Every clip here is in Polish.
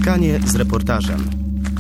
Spotkanie z reportażem.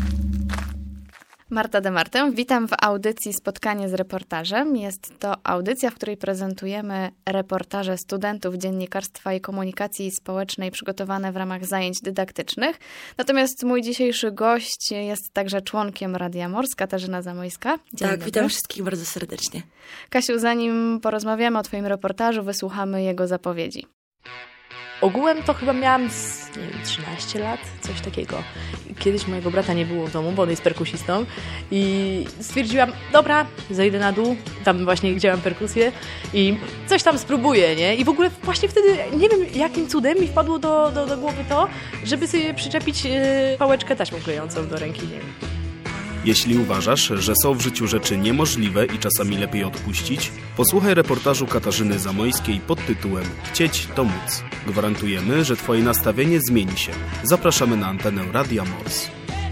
Marta de Martę, witam w audycji Spotkanie z reportażem. Jest to audycja, w której prezentujemy reportaże studentów dziennikarstwa i komunikacji społecznej przygotowane w ramach zajęć dydaktycznych. Natomiast mój dzisiejszy gość jest także członkiem Radia Mors, Katarzyna Zamojska. Dzień dobry. Witam wszystkich bardzo serdecznie. Kasiu, zanim porozmawiamy o twoim reportażu, wysłuchamy jego zapowiedzi. Ogółem to chyba miałam 13 lat, coś takiego. Kiedyś mojego brata nie było w domu, bo on jest perkusistą i stwierdziłam, dobra, zejdę na dół, tam właśnie gdzie mam perkusję i coś tam spróbuję, nie? I w ogóle właśnie wtedy, nie wiem jakim cudem mi wpadło do głowy to, żeby sobie przyczepić pałeczkę taśmą klejącą do ręki, nie wiem. Jeśli uważasz, że są w życiu rzeczy niemożliwe i czasami lepiej odpuścić, posłuchaj reportażu Katarzyny Zamojskiej pod tytułem Chcieć to móc. Gwarantujemy, że twoje nastawienie zmieni się. Zapraszamy na antenę Radia Mors.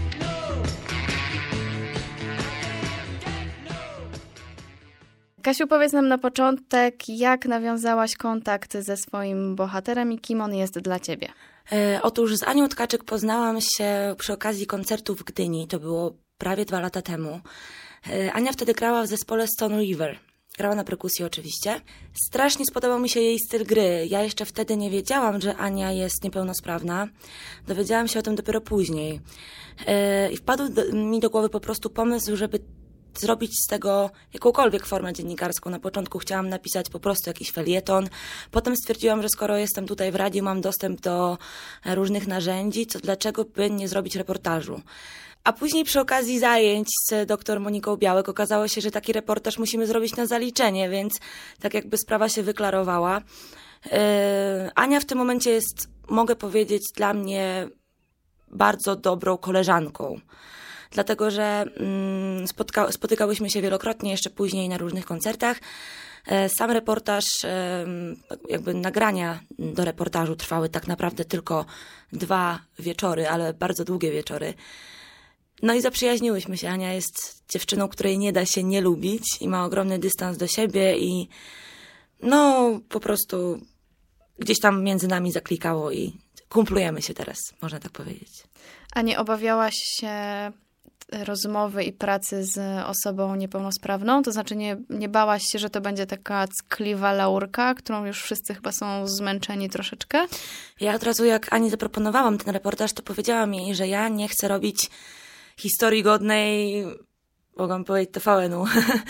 Kasiu, powiedz nam na początek, jak nawiązałaś kontakt ze swoim bohaterem i kim on jest dla ciebie? Otóż z Anią Tkaczyk poznałam się przy okazji koncertu w Gdyni. To było prawie 2 lata temu. Ania wtedy grała w zespole Stone River. Grała na perkusji oczywiście. Strasznie spodobał mi się jej styl gry. Ja jeszcze wtedy nie wiedziałam, że Ania jest niepełnosprawna. Dowiedziałam się o tym dopiero później. I wpadł mi do głowy po prostu pomysł, żeby zrobić z tego jakąkolwiek formę dziennikarską. Na początku chciałam napisać po prostu jakiś felieton. Potem stwierdziłam, że skoro jestem tutaj w radiu, mam dostęp do różnych narzędzi, to dlaczego by nie zrobić reportażu? A później przy okazji zajęć z dr Moniką Białek okazało się, że taki reportaż musimy zrobić na zaliczenie, więc tak jakby sprawa się wyklarowała. Ania w tym momencie jest, mogę powiedzieć, dla mnie bardzo dobrą koleżanką. Dlatego, że spotykałyśmy się wielokrotnie jeszcze później na różnych koncertach. Sam reportaż, jakby nagrania do reportażu trwały tak naprawdę tylko 2 wieczory, ale bardzo długie wieczory. No i zaprzyjaźniłyśmy się. Ania jest dziewczyną, której nie da się nie lubić i ma ogromny dystans do siebie i no po prostu gdzieś tam między nami zaklikało i kumplujemy się teraz, można tak powiedzieć. A nie obawiałaś się rozmowy i pracy z osobą niepełnosprawną? To znaczy nie bałaś się, że to będzie taka ckliwa laurka, którą już wszyscy chyba są zmęczeni troszeczkę? Ja od razu jak Ani zaproponowałam ten reportaż, to powiedziałam jej, że ja nie chcę robić historii godnej, mogłam powiedzieć, TVN-u,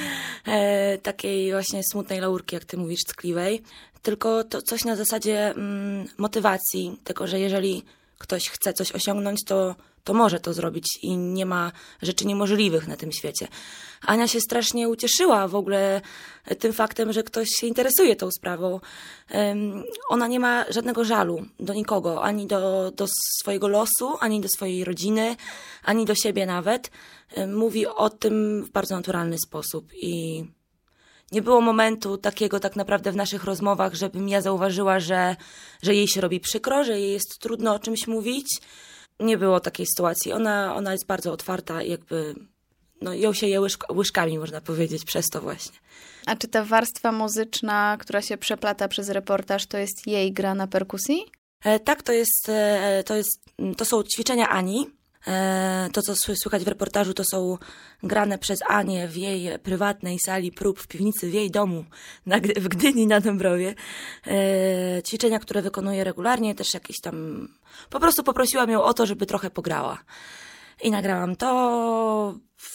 takiej właśnie smutnej laurki, jak ty mówisz, ckliwej, tylko to coś na zasadzie motywacji, tego, że jeżeli ktoś chce coś osiągnąć, to może to zrobić i nie ma rzeczy niemożliwych na tym świecie. Ania się strasznie ucieszyła w ogóle tym faktem, że ktoś się interesuje tą sprawą. Ona nie ma żadnego żalu do nikogo, ani do swojego losu, ani do swojej rodziny, ani do siebie nawet. Mówi o tym w bardzo naturalny sposób i nie było momentu takiego tak naprawdę w naszych rozmowach, żebym ja zauważyła, że jej się robi przykro, że jej jest trudno o czymś mówić. Nie było takiej sytuacji. Ona jest bardzo otwarta i jakby ją się je łyżkami, można powiedzieć, przez to właśnie. A czy ta warstwa muzyczna, która się przeplata przez reportaż, to jest jej gra na perkusji? Tak, to są ćwiczenia Ani. To, co słychać w reportażu, to są grane przez Anię w jej prywatnej sali prób w piwnicy w jej domu w Gdyni na Dąbrowie. Ćwiczenia, które wykonuje regularnie, też jakieś tam... Po prostu poprosiłam ją o to, żeby trochę pograła. I nagrałam to.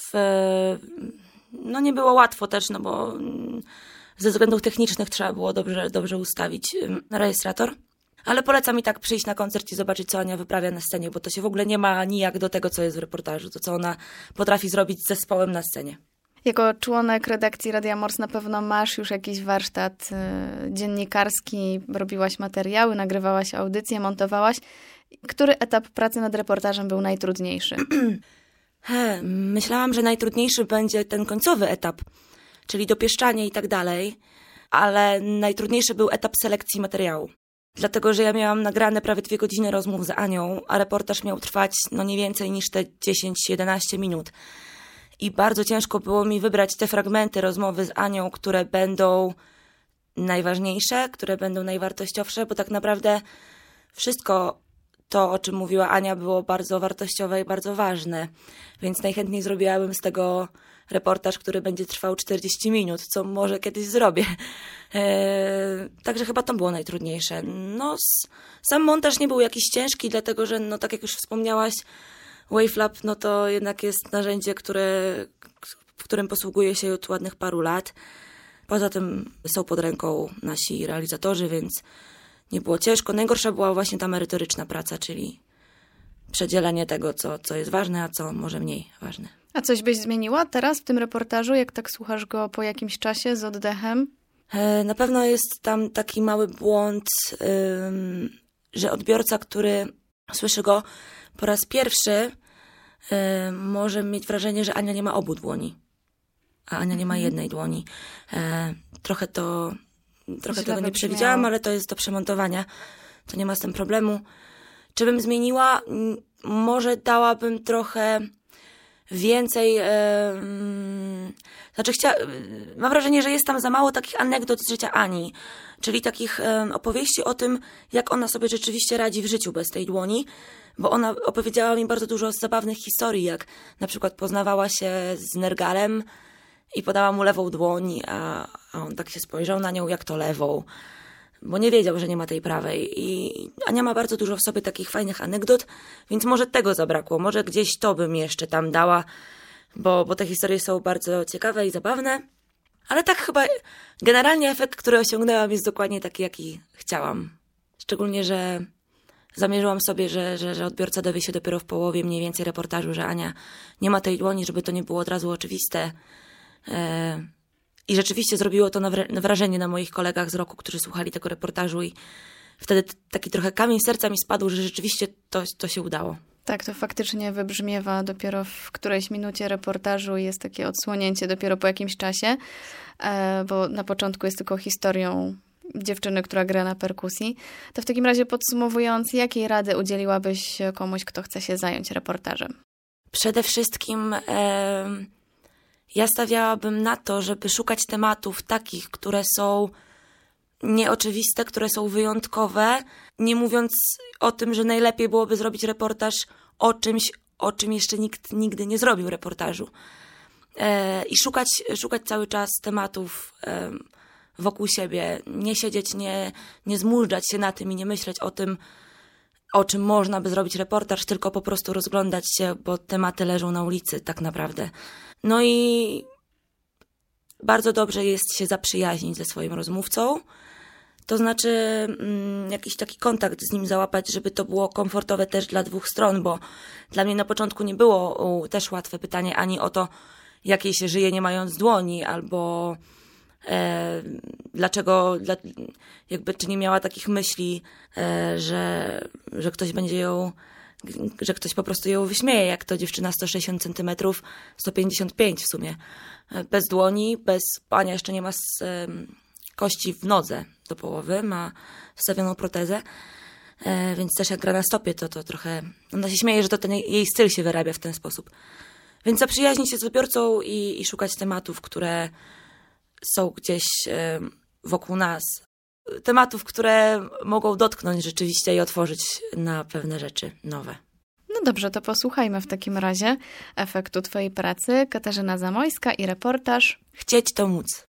No nie było łatwo też, no bo ze względów technicznych trzeba było dobrze ustawić rejestrator. Ale polecam i tak przyjść na koncert i zobaczyć, co Ania wyprawia na scenie, bo to się w ogóle nie ma nijak do tego, co jest w reportażu, to co ona potrafi zrobić z zespołem na scenie. Jako członek redakcji Radia Mors na pewno masz już jakiś warsztat dziennikarski, robiłaś materiały, nagrywałaś audycje, montowałaś. Który etap pracy nad reportażem był najtrudniejszy? Myślałam, że najtrudniejszy będzie ten końcowy etap, czyli dopieszczanie i tak dalej, ale najtrudniejszy był etap selekcji materiału. Dlatego, że ja miałam nagrane prawie 2 godziny rozmów z Anią, a reportaż miał trwać nie więcej niż te 10-11 minut. I bardzo ciężko było mi wybrać te fragmenty rozmowy z Anią, które będą najważniejsze, które będą najwartościowsze, bo tak naprawdę wszystko to, o czym mówiła Ania, było bardzo wartościowe i bardzo ważne. Więc najchętniej zrobiłabym z tego reportaż, który będzie trwał 40 minut, co może kiedyś zrobię. Także chyba to było najtrudniejsze. No, sam montaż nie był jakiś ciężki, dlatego że, no tak jak już wspomniałaś, Wavelab, no to jednak jest narzędzie, w którym posługuję się od ładnych paru lat. Poza tym są pod ręką nasi realizatorzy, więc nie było ciężko. Najgorsza była właśnie ta merytoryczna praca, czyli przedzielenie tego, co jest ważne, a co może mniej ważne. A coś byś zmieniła teraz w tym reportażu, jak tak słuchasz go po jakimś czasie z oddechem? Na pewno jest tam taki mały błąd, że odbiorca, który słyszy go po raz pierwszy, może mieć wrażenie, że Ania nie ma obu dłoni, a Ania nie ma jednej dłoni. Trochę tego nie przewidziałam, ale to jest do przemontowania. To nie ma z tym problemu. Czy bym zmieniła? Może dałabym trochę więcej... mam wrażenie, że jest tam za mało takich anegdot z życia Ani, czyli takich opowieści o tym, jak ona sobie rzeczywiście radzi w życiu bez tej dłoni, bo ona opowiedziała mi bardzo dużo zabawnych historii, jak na przykład poznawała się z Nergalem i podała mu lewą dłoń, a on tak się spojrzał na nią, jak to lewą, bo nie wiedział, że nie ma tej prawej. I Ania ma bardzo dużo w sobie takich fajnych anegdot, więc może tego zabrakło, może gdzieś to bym jeszcze tam dała, bo te historie są bardzo ciekawe i zabawne. Ale tak chyba generalnie efekt, który osiągnęłam, jest dokładnie taki, jaki chciałam. Szczególnie, że zamierzyłam sobie, że odbiorca dowie się dopiero w połowie mniej więcej reportażu, że Ania nie ma tej dłoni, żeby to nie było od razu oczywiste. I rzeczywiście zrobiło to wrażenie na moich kolegach z roku, którzy słuchali tego reportażu i wtedy taki trochę kamień serca mi spadł, że rzeczywiście to się udało. Tak, to faktycznie wybrzmiewa dopiero w którejś minucie reportażu i jest takie odsłonięcie dopiero po jakimś czasie, bo na początku jest tylko historią dziewczyny, która gra na perkusji. To w takim razie podsumowując, jakiej rady udzieliłabyś komuś, kto chce się zająć reportażem? Przede wszystkim ja stawiałabym na to, żeby szukać tematów takich, które są nieoczywiste, które są wyjątkowe, nie mówiąc o tym, że najlepiej byłoby zrobić reportaż o czymś, o czym jeszcze nikt nigdy nie zrobił reportażu. I szukać cały czas tematów wokół siebie, nie siedzieć, nie zmużdżać się na tym i nie myśleć o tym, o czym można by zrobić reportaż, tylko po prostu rozglądać się, bo tematy leżą na ulicy tak naprawdę. No i bardzo dobrze jest się zaprzyjaźnić ze swoim rozmówcą, to znaczy jakiś taki kontakt z nim załapać, żeby to było komfortowe też dla dwóch stron, bo dla mnie na początku nie było też łatwe pytanie ani o to, jak jej się żyje nie mając dłoni, albo czy nie miała takich myśli, że ktoś będzie ją, że ktoś po prostu ją wyśmieje, jak to dziewczyna 160 cm, 155 w sumie, bez dłoni, Ania jeszcze nie ma kości w nodze do połowy, ma wstawioną protezę, więc też jak gra na stopie, to trochę, ona się śmieje, że to ten jej styl się wyrabia w ten sposób. Więc zaprzyjaźnić się z odbiorcą i szukać tematów, które są gdzieś wokół nas. Tematów, które mogą dotknąć rzeczywiście i otworzyć na pewne rzeczy nowe. No dobrze, to posłuchajmy w takim razie efektu twojej pracy. Katarzyna Zamojska i reportaż Chcieć to móc.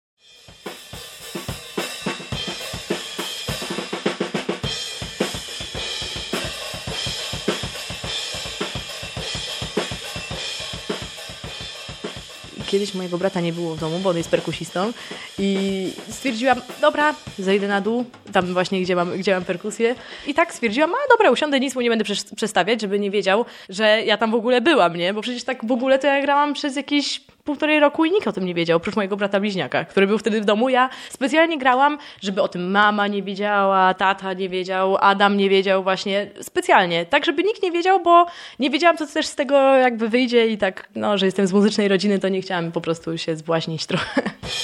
Kiedyś mojego brata nie było w domu, bo on jest perkusistą i stwierdziłam, dobra, zejdę na dół, tam właśnie gdzie mam perkusję i tak stwierdziłam, dobra, usiądę, nic mu nie będę przestawiać, żeby nie wiedział, że ja tam w ogóle byłam, nie? Bo przecież tak w ogóle to ja grałam przez jakieś 1,5 roku i nikt o tym nie wiedział, oprócz mojego brata bliźniaka, który był wtedy w domu. Ja specjalnie grałam, żeby o tym mama nie wiedziała, tata nie wiedział, Adam nie wiedział właśnie, specjalnie, tak żeby nikt nie wiedział, bo nie wiedziałam, co też z tego jakby wyjdzie i tak, no, że jestem z muzycznej rodziny, to nie chciałam po prostu się zbłaźnić trochę.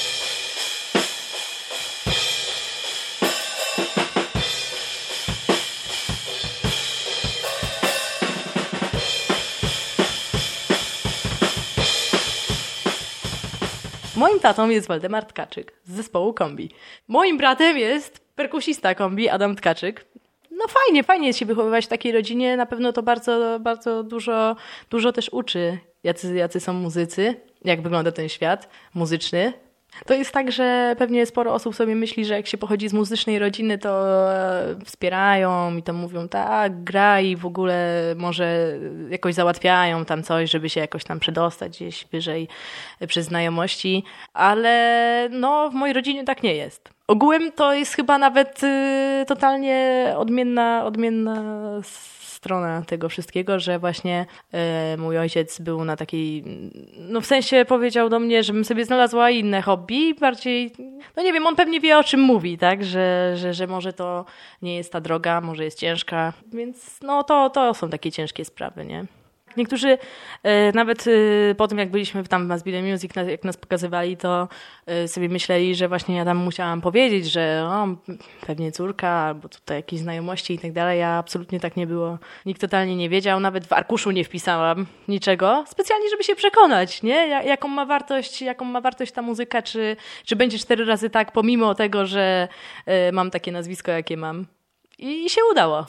Moim tatą jest Waldemar Tkaczyk z zespołu Kombi. Moim bratem jest perkusista Kombi Adam Tkaczyk. no fajnie jest się wychowywać w takiej rodzinie. Na pewno to bardzo, bardzo dużo też uczy, jacy są muzycy, jak wygląda ten świat muzyczny. To jest tak, że pewnie sporo osób sobie myśli, że jak się pochodzi z muzycznej rodziny, to wspierają i to mówią, tak, graj i w ogóle może jakoś załatwiają tam coś, żeby się jakoś tam przedostać gdzieś wyżej przez znajomości, ale no w mojej rodzinie tak nie jest. Ogółem to jest chyba nawet totalnie odmienna strona tego wszystkiego, że właśnie mój ojciec był na takiej, no w sensie powiedział do mnie, żebym sobie znalazła inne hobby, bardziej, no nie wiem, on pewnie wie o czym mówi, tak, że może to nie jest ta droga, może jest ciężka, więc no to są takie ciężkie sprawy, nie? Niektórzy nawet po tym, jak byliśmy tam w Masbile Music, jak nas pokazywali, to sobie myśleli, że właśnie ja tam musiałam powiedzieć, że pewnie córka, albo tutaj jakieś znajomości i tak dalej, a absolutnie tak nie było. Nikt totalnie nie wiedział, nawet w arkuszu nie wpisałam niczego, specjalnie, żeby się przekonać, nie? Jaką ma wartość ta muzyka, czy będzie 4 razy tak, pomimo tego, że mam takie nazwisko, jakie mam. I się udało.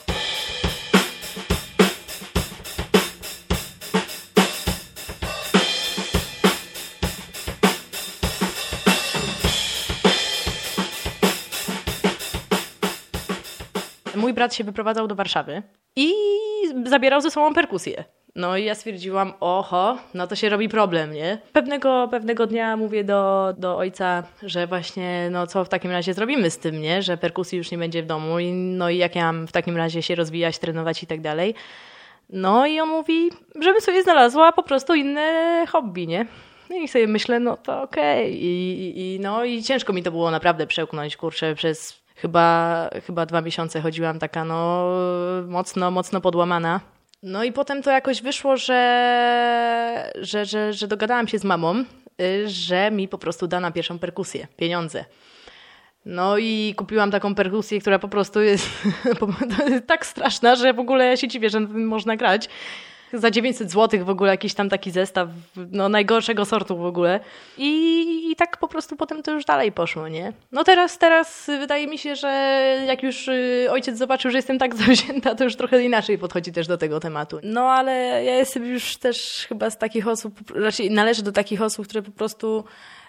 Mój brat się wyprowadzał do Warszawy i zabierał ze sobą perkusję. No i ja stwierdziłam, no to się robi problem, nie? Pewnego dnia mówię do ojca, że właśnie, no co w takim razie zrobimy z tym, nie? Że perkusji już nie będzie w domu no i jak ja mam w takim razie się rozwijać, trenować i tak dalej. No i on mówi, żebym sobie znalazła po prostu inne hobby, nie? No i sobie myślę, no to okej. I ciężko mi to było naprawdę przełknąć, kurczę, przez chyba 2 miesiące chodziłam taka mocno podłamana. No i potem to jakoś wyszło, że dogadałam się z mamą, że mi po prostu da na pierwszą perkusję pieniądze. No i kupiłam taką perkusję, która po prostu jest tak straszna, że w ogóle się dziwię, że można grać. Za 900 zł w ogóle jakiś tam taki zestaw, no najgorszego sortu w ogóle. I tak po prostu potem to już dalej poszło, nie? No teraz wydaje mi się, że jak już ojciec zobaczył, że jestem tak zawzięta, to już trochę inaczej podchodzi też do tego tematu. No ale ja jestem już też chyba z takich osób, raczej należę do takich osób, które po prostu...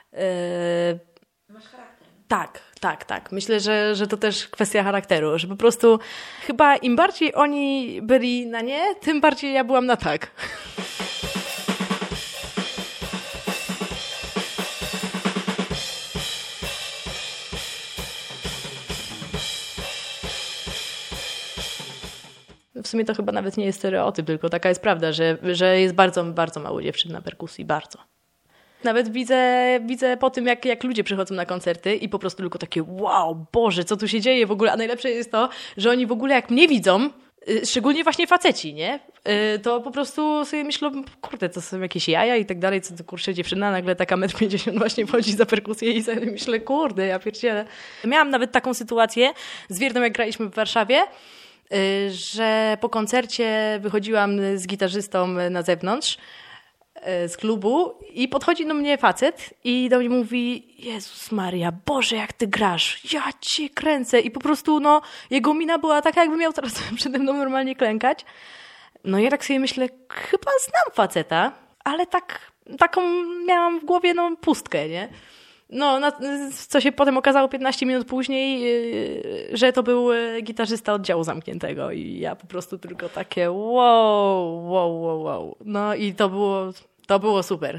Masz charakter. Tak. Myślę, że to też kwestia charakteru, że po prostu chyba im bardziej oni byli na nie, tym bardziej ja byłam na tak. W sumie to chyba nawet nie jest stereotyp, tylko taka jest prawda, że jest bardzo, bardzo mało dziewczyn na perkusji, bardzo. Nawet widzę po tym, jak ludzie przychodzą na koncerty i po prostu tylko takie wow, Boże, co tu się dzieje w ogóle, a najlepsze jest to, że oni w ogóle jak mnie widzą, szczególnie właśnie faceci, nie? To po prostu sobie myślą, kurde, to są jakieś jaja i tak dalej, co to kurczę dziewczyna, nagle taka 1,50 m właśnie wchodzi za perkusję i sobie myślę, kurde, ja pierdzielę. Miałam nawet taką sytuację z Wierdą, jak graliśmy w Warszawie, że po koncercie wychodziłam z gitarzystą na zewnątrz z klubu i podchodzi do mnie facet i do mnie mówi: Jezus Maria, Boże, jak ty grasz, ja cię kręcę. I po prostu jego mina była taka, jakby miał teraz przede mną normalnie klękać. No ja tak sobie myślę, chyba znam faceta, ale taką miałam w głowie pustkę, nie? No, co się potem okazało 15 minut później, że to był gitarzysta oddziału zamkniętego i ja po prostu tylko takie wow. No i to było super,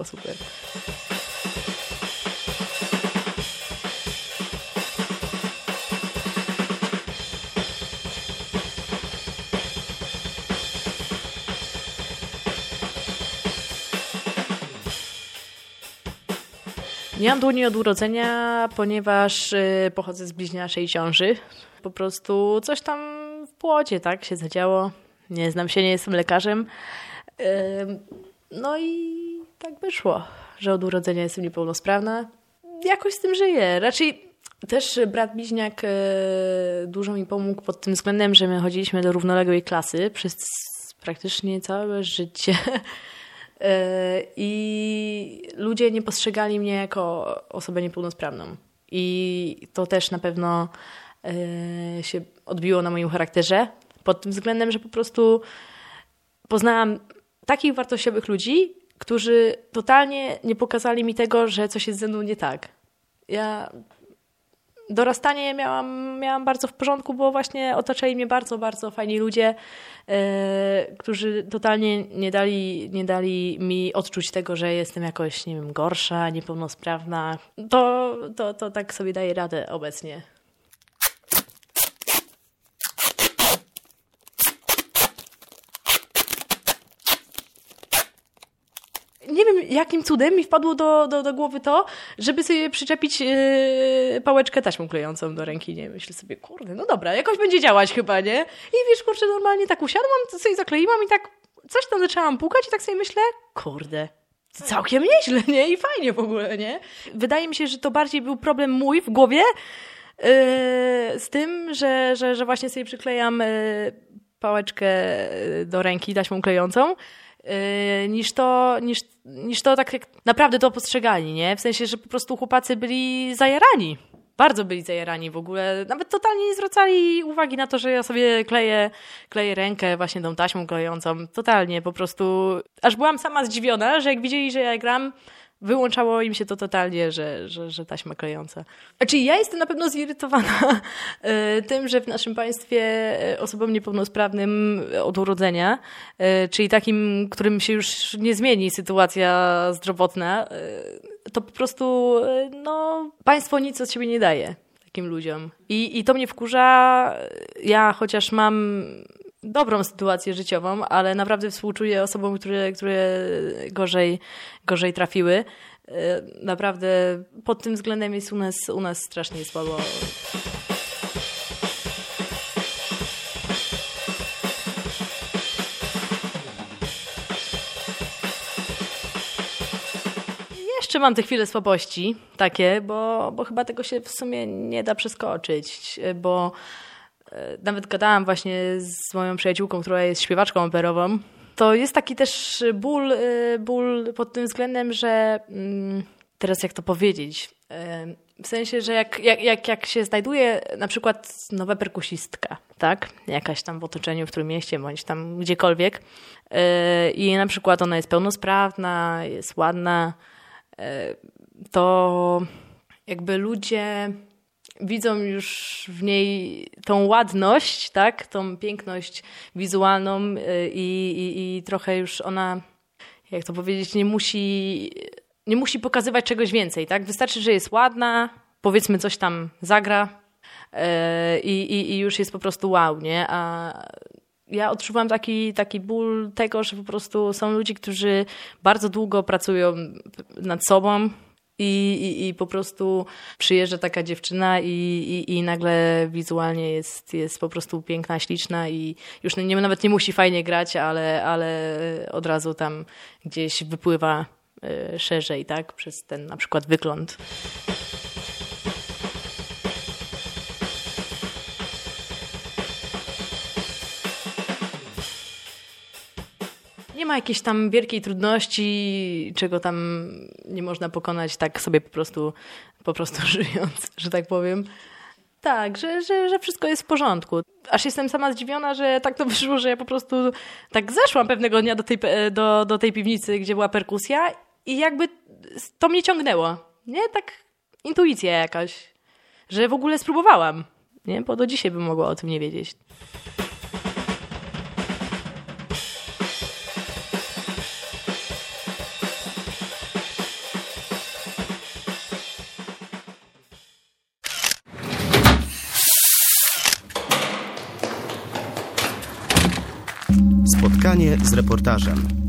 Nie mam dłoni od urodzenia, ponieważ pochodzę z bliźniaczej ciąży. Po prostu coś tam w płodzie, tak, się zadziało. Nie znam się, nie jestem lekarzem. No i tak wyszło, że od urodzenia jestem niepełnosprawna. Jakoś z tym żyję. Raczej też brat bliźniak dużo mi pomógł pod tym względem, że my chodziliśmy do równoległej klasy przez praktycznie całe życie. I ludzie nie postrzegali mnie jako osobę niepełnosprawną. I to też na pewno się odbiło na moim charakterze. Pod tym względem, że po prostu poznałam takich wartościowych ludzi, którzy totalnie nie pokazali mi tego, że coś jest ze mną nie tak. Ja dorastanie miałam bardzo w porządku, bo właśnie otaczali mnie bardzo, bardzo fajni ludzie, którzy totalnie nie dali mi odczuć tego, że jestem jakoś, nie wiem, gorsza, niepełnosprawna. To tak sobie daję radę obecnie. Nie wiem, jakim cudem mi wpadło do głowy to, żeby sobie przyczepić pałeczkę taśmą klejącą do ręki. Nie, myślę sobie, kurde, no dobra, jakoś będzie działać chyba, nie? I wiesz, kurczę, normalnie tak usiadłam, to sobie zakleiłam i tak coś tam zaczęłam pukać i tak sobie myślę, kurde, całkiem nieźle, nie? I fajnie w ogóle, nie? Wydaje mi się, że to bardziej był problem mój w głowie z tym, że właśnie sobie przyklejam pałeczkę do ręki taśmą klejącą, niż to tak jak naprawdę to postrzegali, nie? W sensie, że po prostu chłopacy byli zajarani. Bardzo byli zajarani w ogóle. Nawet totalnie nie zwracali uwagi na to, że ja sobie kleję rękę właśnie tą taśmą klejącą. Totalnie po prostu. Aż byłam sama zdziwiona, że jak widzieli, że ja gram, wyłączało im się to totalnie, że taśma klejąca. Znaczy ja jestem na pewno zirytowana tym, że w naszym państwie osobom niepełnosprawnym od urodzenia, czyli takim, którym się już nie zmieni sytuacja zdrowotna, to po prostu państwo nic od siebie nie daje takim ludziom. I to mnie wkurza. Ja chociaż mam dobrą sytuację życiową, ale naprawdę współczuję osobom, które gorzej trafiły. Naprawdę pod tym względem jest u nas strasznie słabo. Jeszcze mam te chwile słabości takie, bo chyba tego się w sumie nie da przeskoczyć, bo nawet gadałam właśnie z moją przyjaciółką, która jest śpiewaczką operową. To jest taki też ból pod tym względem, że teraz jak to powiedzieć? W sensie, że jak się znajduje na przykład nowa perkusistka, tak? Jakaś tam w otoczeniu, w którym mieście, bądź tam gdziekolwiek i na przykład ona jest pełnosprawna, jest ładna, to jakby ludzie widzą już w niej tą ładność, tak? Tą piękność wizualną i trochę już ona, jak to powiedzieć, nie musi pokazywać czegoś więcej, tak? Wystarczy, że jest ładna, powiedzmy coś tam zagra i już jest po prostu wow, nie? A ja odczuwam taki ból tego, że po prostu są ludzie, którzy bardzo długo pracują nad sobą, i po prostu przyjeżdża taka dziewczyna i nagle wizualnie jest po prostu piękna, śliczna i już nawet nie musi fajnie grać, ale od razu tam gdzieś wypływa szerzej, tak? Przez ten na przykład wygląd. Nie ma jakiejś tam wielkiej trudności, czego tam nie można pokonać tak sobie po prostu żyjąc, że tak powiem. Tak, że wszystko jest w porządku. Aż jestem sama zdziwiona, że tak to wyszło, że ja po prostu tak zeszłam pewnego dnia do tej piwnicy, gdzie była perkusja i jakby to mnie ciągnęło. Nie? Tak intuicja jakaś, że w ogóle spróbowałam. Nie? Bo do dzisiaj bym mogła o tym nie wiedzieć. Spotkanie z reportażem.